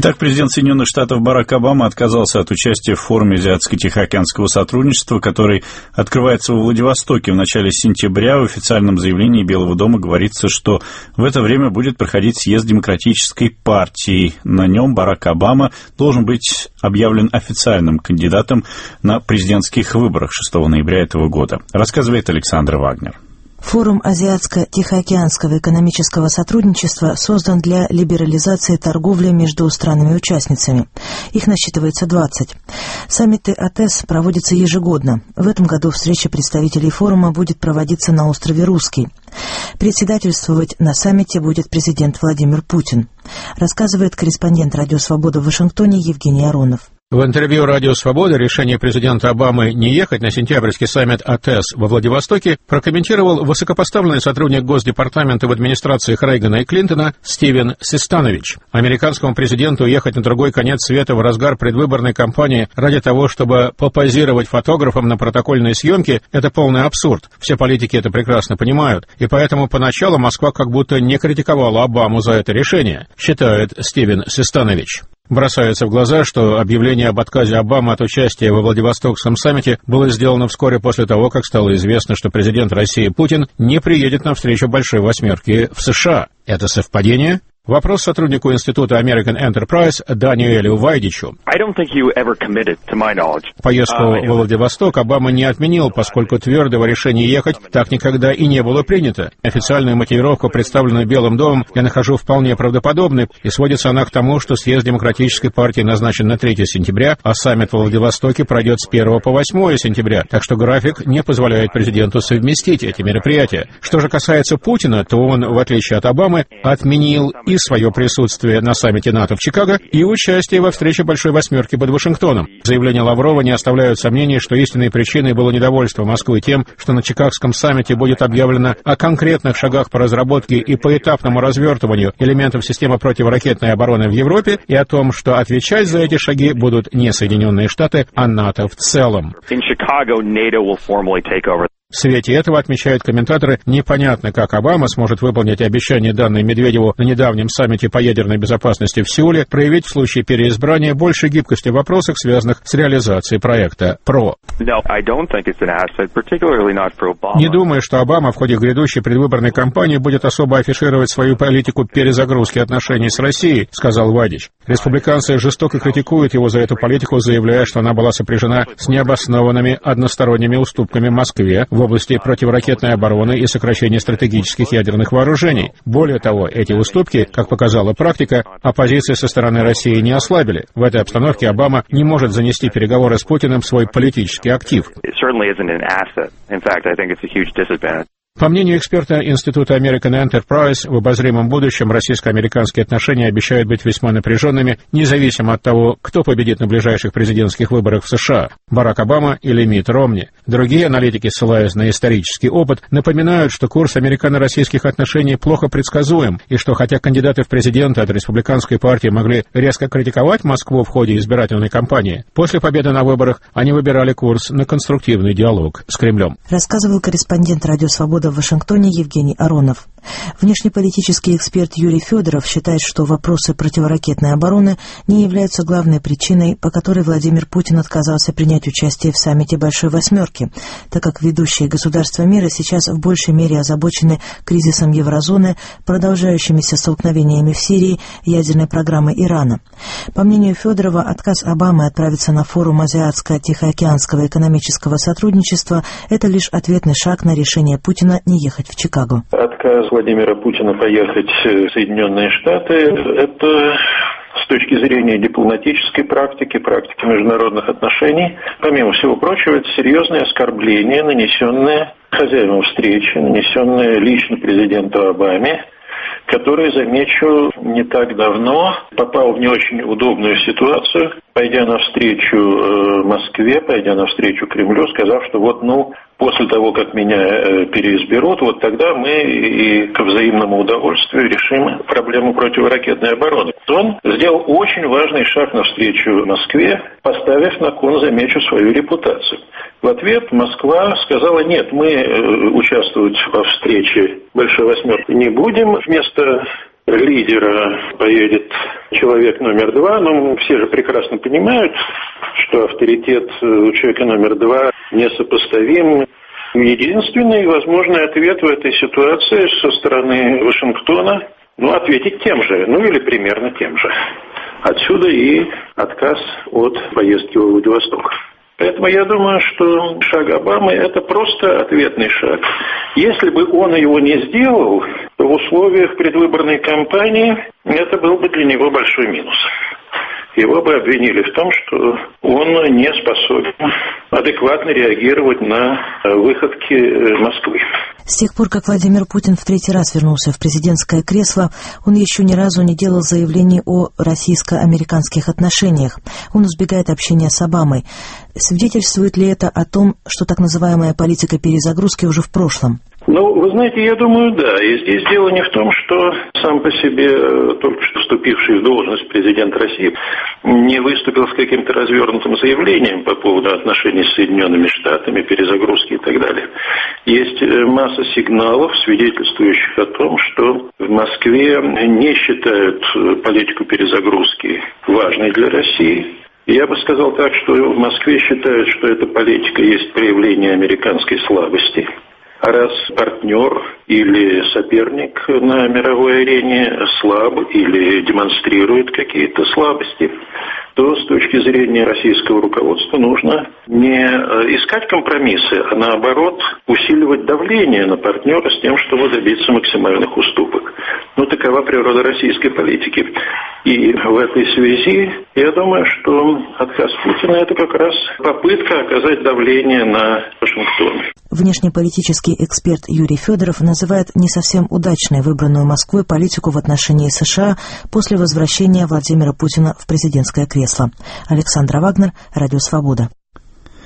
Итак, президент Соединенных Штатов Барак Обама отказался от участия в форуме Азиатско-Тихоокеанского сотрудничества, который открывается во Владивостоке в начале сентября. В официальном заявлении Белого дома говорится, что в это время будет проходить съезд Демократической партии. На нем Барак Обама должен быть объявлен официальным кандидатом на президентских выборах 6 ноября этого года. Рассказывает Александра Вагнер. Форум Азиатско-Тихоокеанского экономического сотрудничества создан для либерализации торговли между странами-участницами. Их насчитывается 20. Саммиты АТЭС проводятся ежегодно. В этом году встреча представителей форума будет проводиться на острове Русский. Председательствовать на саммите будет президент Владимир Путин, рассказывает корреспондент «Радио Свобода» в Вашингтоне Евгений Аронов. В интервью «Радио Свобода» решение президента Обамы не ехать на сентябрьский саммит АТЭС во Владивостоке прокомментировал высокопоставленный сотрудник Госдепартамента в администрациях Рейгана и Клинтона Стивен Систанович. Американскому президенту ехать на другой конец света в разгар предвыборной кампании ради того, чтобы попозировать фотографам на протокольные съемки – это полный абсурд. Все политики это прекрасно понимают, и поэтому поначалу Москва как будто не критиковала Обаму за это решение, считает Стивен Систанович. Бросается в глаза, что объявление об отказе Обамы от участия во Владивостокском саммите было сделано вскоре после того, как стало известно, что президент России Путин не приедет на встречу Большой Восьмерки в США. Это совпадение? Вопрос сотруднику Института American Enterprise Даниэлю Вайдичу. Поездку во Владивосток Обама не отменил, поскольку твердого решения ехать так никогда и не было принято. Официальную мотивировку, представленную Белым домом, я нахожу вполне правдоподобной, и сводится она к тому, что съезд Демократической партии назначен на 3 сентября, а саммит во Владивостоке пройдет с 1 по 8 сентября, так что график не позволяет президенту совместить эти мероприятия. Что же касается Путина, то он, в отличие от Обамы, отменил и свое присутствие на саммите НАТО в Чикаго, и участие во встрече Большой Восьмерки под Вашингтоном. Заявления Лаврова не оставляют сомнений, что истинной причиной было недовольство Москвы тем, что на Чикагском саммите будет объявлено о конкретных шагах по разработке и поэтапному развертыванию элементов системы противоракетной обороны в Европе, и о том, что отвечать за эти шаги будут не Соединенные Штаты, а НАТО в целом. В свете этого, отмечают комментаторы, непонятно, как Обама сможет выполнить обещание, данное Медведеву на недавнем саммите по ядерной безопасности в Сеуле, проявить в случае переизбрания больше гибкости в вопросах, связанных с реализацией проекта ПРО. Не думаю, что Обама в ходе грядущей предвыборной кампании будет особо афишировать свою политику перезагрузки отношений с Россией, сказал Вайдич. Республиканцы жестоко критикуют его за эту политику, заявляя, что она была сопряжена с необоснованными односторонними уступками Москве в области противоракетной обороны и сокращения стратегических ядерных вооружений. Более того, эти уступки, как показала практика, оппозиции со стороны России не ослабили. В этой обстановке Обама не может занести переговоры с Путиным в свой политический актив. По мнению эксперта Института American Enterprise, в обозримом будущем российско-американские отношения обещают быть весьма напряженными, независимо от того, кто победит на ближайших президентских выборах в США – Барак Обама или Митт Ромни. Другие аналитики, ссылаясь на исторический опыт, напоминают, что курс американо-российских отношений плохо предсказуем, и что хотя кандидаты в президенты от республиканской партии могли резко критиковать Москву в ходе избирательной кампании, после победы на выборах они выбирали курс на конструктивный диалог с Кремлем. Рассказывал корреспондент «Радио Свобода» в Вашингтоне Евгений Аронов. Внешнеполитический эксперт Юрий Федоров считает, что вопросы противоракетной обороны не являются главной причиной, по которой Владимир Путин отказался принять участие в саммите Большой Восьмерки, так как ведущие государства мира сейчас в большей мере озабочены кризисом еврозоны, продолжающимися столкновениями в Сирии, ядерной программой Ирана. По мнению Федорова, отказ Обамы отправиться на форум Азиатско-Тихоокеанского экономического сотрудничества – это лишь ответный шаг на решение Путина не ехать в Чикаго. Отказ Владимира Путина поехать в Соединенные Штаты – это с точки зрения дипломатической практики, практики международных отношений, помимо всего прочего, это серьезное оскорбление, нанесенное хозяевам встречи, нанесенное лично президенту Обаме, который, замечу, не так давно попал в не очень удобную ситуацию, пойдя навстречу Москве, пойдя навстречу Кремлю, сказав, что после того, как меня переизберут, тогда мы и к взаимному удовольствию решим проблему противоракетной обороны. Он сделал очень важный шаг навстречу Москве, поставив на кон, замечу, свою репутацию. В ответ Москва сказала: нет, мы участвовать во встрече Большой Восьмерки не будем. Вместо лидера поедет человек номер 2, но все же прекрасно понимают, что авторитет у человека номер 2 несопоставим. Единственный возможный ответ в этой ситуации со стороны Вашингтона, ответить тем же, или примерно тем же. Отсюда и отказ от поездки во Владивосток. Поэтому я думаю, что шаг Обамы – это просто ответный шаг. Если бы он его не сделал, то в условиях предвыборной кампании это был бы для него большой минус. Его бы обвинили в том, что он не способен адекватно реагировать на выходки Москвы. С тех пор, как Владимир Путин в третий раз вернулся в президентское кресло, он еще ни разу не делал заявлений о российско-американских отношениях. Он избегает общения с Обамой. Свидетельствует ли это о том, что так называемая политика перезагрузки уже в прошлом? Вы знаете, я думаю, да. И здесь дело не в том, что сам по себе только что вступивший в должность президент России не выступил с каким-то развернутым заявлением по поводу отношений с Соединенными Штатами, перезагрузки и так далее. Есть масса сигналов, свидетельствующих о том, что в Москве не считают политику перезагрузки важной для России. Я бы сказал так, что в Москве считают, что эта политика есть проявление американской слабости. А раз партнер или соперник на мировой арене слаб или демонстрирует какие-то слабости, то с точки зрения российского руководства нужно не искать компромиссы, а наоборот усиливать давление на партнера с тем, чтобы добиться максимальных уступок. Такова природа российской политики. И в этой связи я думаю, что отказ Путина – это как раз попытка оказать давление на Вашингтон. Внешнеполитический эксперт Юрий Федоров называет не совсем удачной выбранную Москвой политику в отношении США после возвращения Владимира Путина в президентское кресло. Александра Вагнер, Радио Свобода.